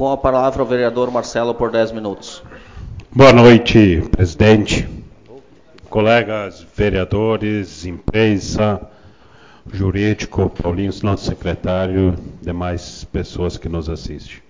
Com a palavra o vereador Marcelo por 10 minutos. Boa noite, presidente, colegas vereadores, imprensa, jurídico, Paulinho, nosso secretário, demais pessoas que nos assistem.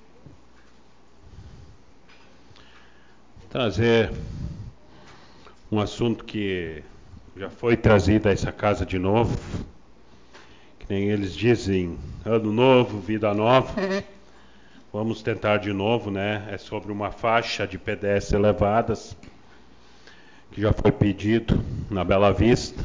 Trazer um assunto que já foi trazido a essa casa de novo, que nem eles dizem, ano novo, vida nova. Vamos tentar de novo, né? É sobre uma faixa de pedestres elevadas, que já foi pedido na Bela Vista,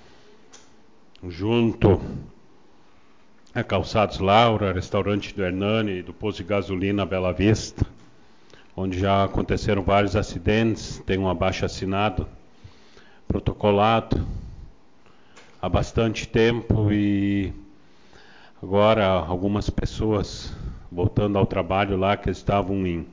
junto a Calçados Laura, restaurante do Hernani e do posto de gasolina Bela Vista, onde já aconteceram vários acidentes, tem um abaixo-assinado protocolado há bastante tempo e agora algumas pessoas voltando ao trabalho lá que estavam em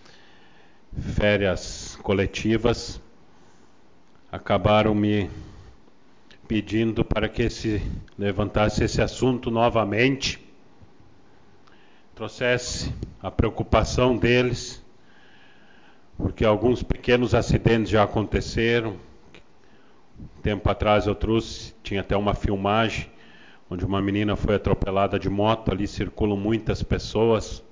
férias coletivas acabaram me pedindo para que se levantasse esse assunto novamente, trouxesse a preocupação deles, porque alguns pequenos acidentes já aconteceram. Tempo atrás eu trouxe, tinha até uma filmagem, onde uma menina foi atropelada de moto, ali circulam muitas pessoas,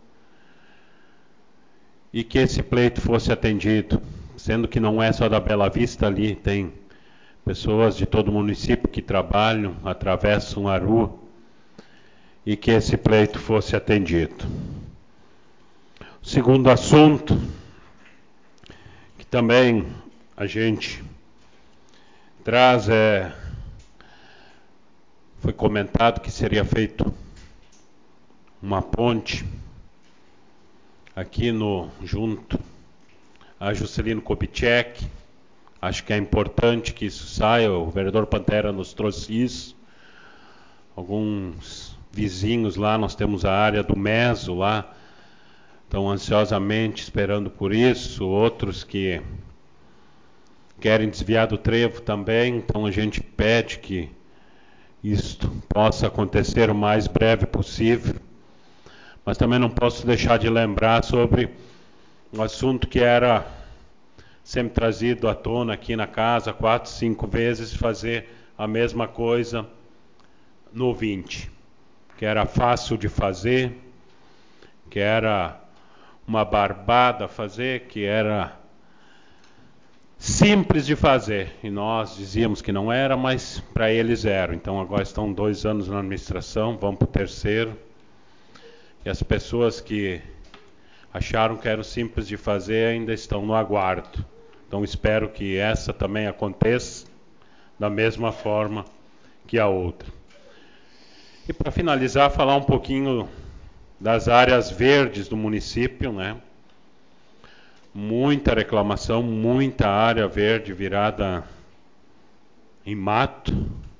e que esse pleito fosse atendido, sendo que não é só da Bela Vista ali, tem pessoas de todo o município que trabalham, atravessam a rua, e que esse pleito fosse atendido. O segundo assunto, que também a gente traz, foi comentado que seria feito uma ponte aqui junto a Juscelino Kubitschek. Acho que é importante que isso saia, o vereador Pantera nos trouxe isso. Alguns vizinhos lá, nós temos a área do Meso lá, estão ansiosamente esperando por isso, outros que querem desviar do trevo também, então a gente pede que isto possa acontecer o mais breve possível. Mas também não posso deixar de lembrar sobre um assunto que era sempre trazido à tona aqui na casa 4, 5 vezes, fazer a mesma coisa no 20, que era fácil de fazer, que era uma barbada fazer, que era simples de fazer, e nós dizíamos que não era, mas para eles era. Então agora estão 2 anos na administração, vão para o 3º, e as pessoas que acharam que era simples de fazer ainda estão no aguardo. Então espero que essa também aconteça da mesma forma que a outra. E para finalizar, falar um pouquinho das áreas verdes do município, né? Muita reclamação, muita área verde virada em mato.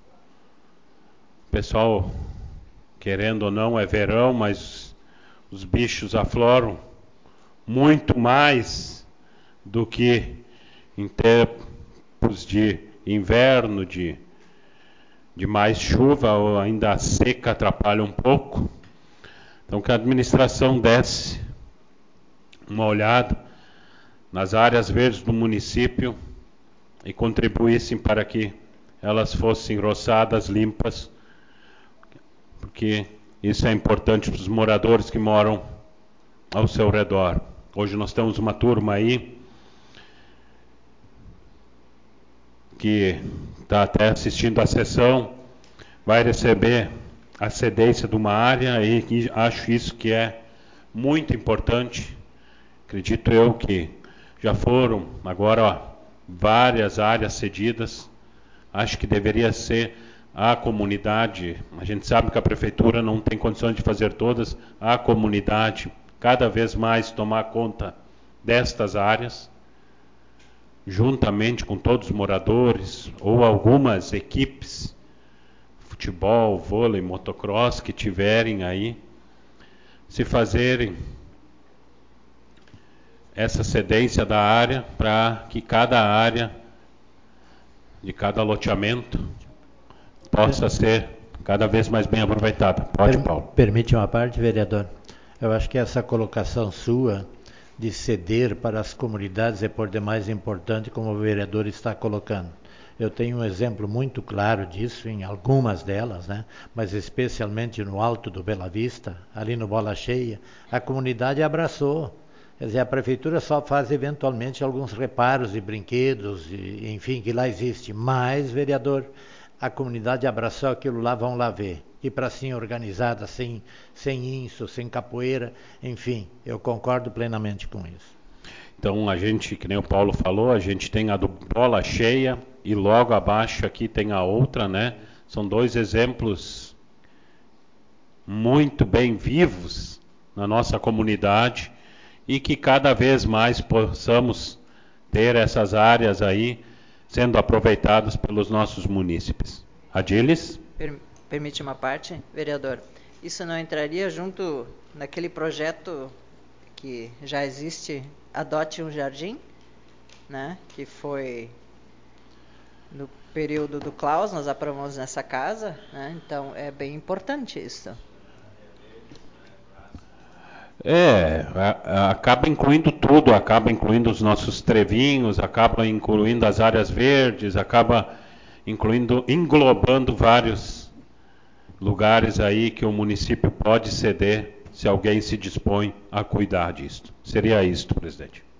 O pessoal, querendo ou não, é verão, mas os bichos afloram muito mais do que em tempos de inverno, de mais chuva, ou ainda a seca atrapalha um pouco. Então que a administração desse uma olhada nas áreas verdes do município e contribuíssem para que elas fossem roçadas, limpas, porque isso é importante para os moradores que moram ao seu redor. Hoje nós temos uma turma aí que está até assistindo a sessão, vai receber a cedência de uma área e acho isso que é muito importante. Acredito eu que já foram agora várias áreas cedidas. Acho que deveria ser a comunidade, a gente sabe que a prefeitura não tem condições de fazer todas, a comunidade cada vez mais tomar conta destas áreas, juntamente com todos os moradores, ou algumas equipes, futebol, vôlei, motocross, que tiverem aí, se fazerem essa cedência da área para que cada área de cada loteamento possa ser cada vez mais bem aproveitada. Pode, Paulo. Permite uma parte, vereador? Eu acho que essa colocação sua de ceder para as comunidades é por demais importante, como o vereador está colocando. Eu tenho um exemplo muito claro disso em algumas delas, né? Mas especialmente no Alto do Bela Vista, ali no Bola Cheia, a comunidade abraçou. Quer dizer, a prefeitura só faz eventualmente alguns reparos de brinquedos, enfim, que lá existe. Mas, vereador, a comunidade abraçou aquilo lá, vão lá ver. E para assim organizada, sem inso, sem capoeira, enfim, eu concordo plenamente com isso. Então a gente, que nem o Paulo falou, a gente tem a do Bola Cheia e logo abaixo aqui tem a outra, né? São dois exemplos muito bem vivos na nossa comunidade e que cada vez mais possamos ter essas áreas aí sendo aproveitadas pelos nossos munícipes. Adilis? Permite uma parte, vereador? Isso não entraria junto naquele projeto que já existe, Adote um Jardim, né? Que foi no período do Klaus, nós aprovamos nessa casa, né? Então é bem importante isso. Acaba incluindo tudo, acaba incluindo os nossos trevinhos, acaba incluindo as áreas verdes, acaba englobando vários lugares aí que o município pode ceder se alguém se dispõe a cuidar disso. Seria isto, presidente.